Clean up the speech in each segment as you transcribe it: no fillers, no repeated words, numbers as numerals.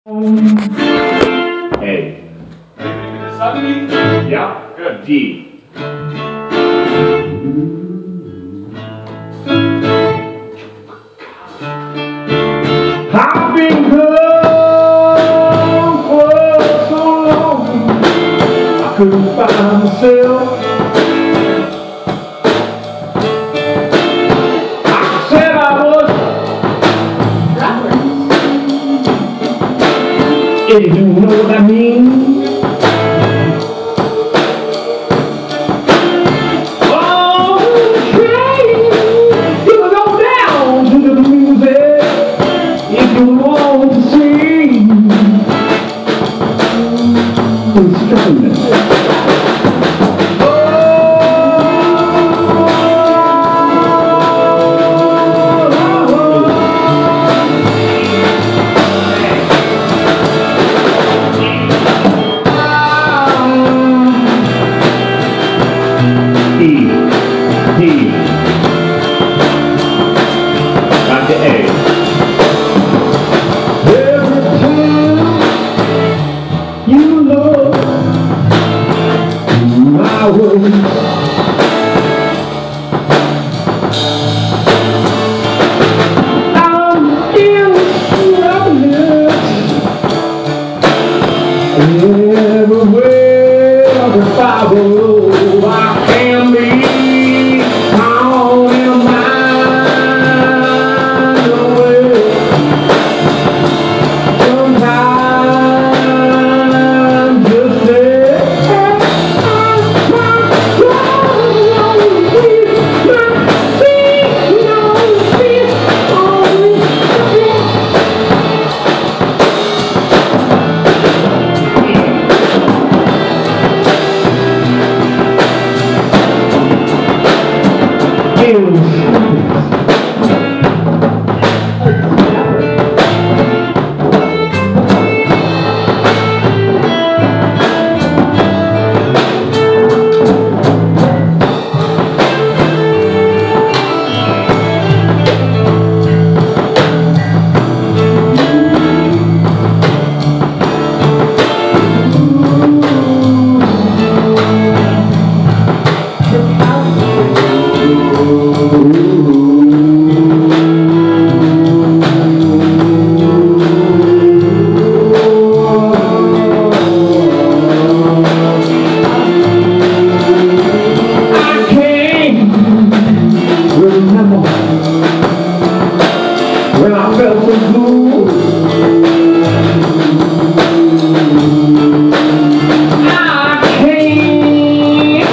A. Yeah. Good. D. I've been gone for so long, I couldn't find myself. I said I was if you know what I mean. Oh, train, you can go down to the music if you want to see. Instrument. Back to A. Every time you look my way, I'm in trouble everywhere I follow. I can be on in a mind away. Sometimes just when I felt so blue, I can't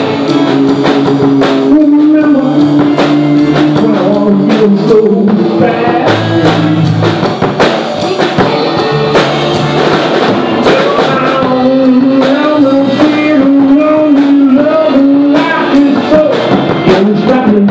remember when I was feeling so bad. I'm no feeling lonely, love and life is so unstrapping.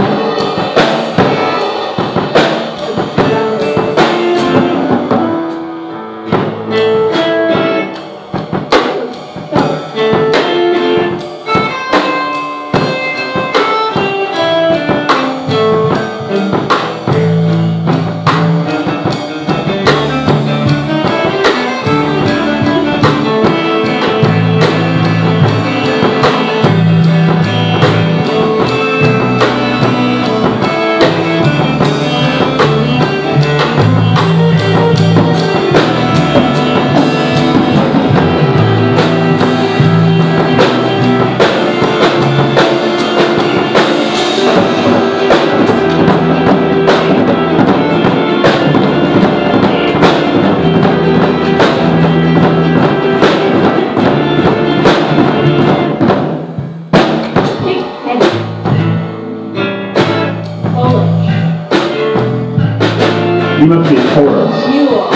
You must be a chorus. You are.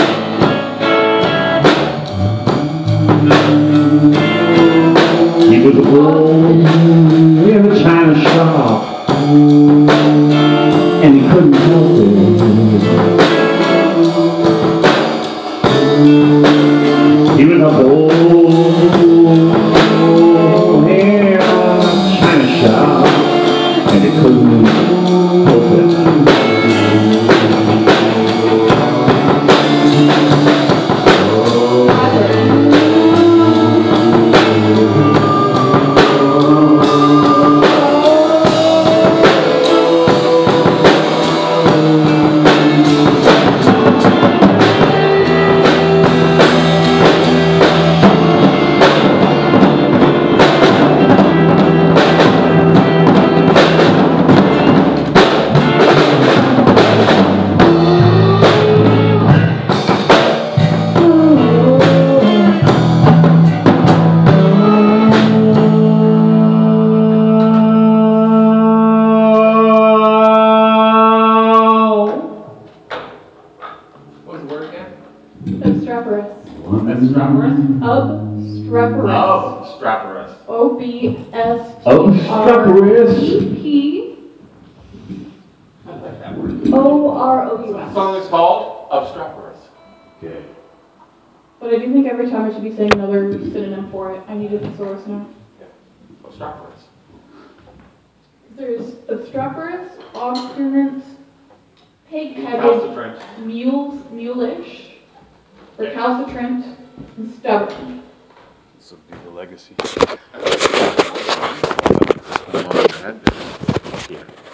He was a bull in a china shop, and he couldn't help it. He was a bull in a china shop, and he couldn't help it. Obstreperous. Obstreperous. Obstreperous. I like that word. The The song is called Obstreperous. Okay. But I do think every time I should be saying another synonym for it. I need a thesaurus now. Obstreperous. There's obstreperous, obstinate, pig-headed, Recalcitrant. mulish, recalcitrant, and stubborn. This will be the legacy. Yeah.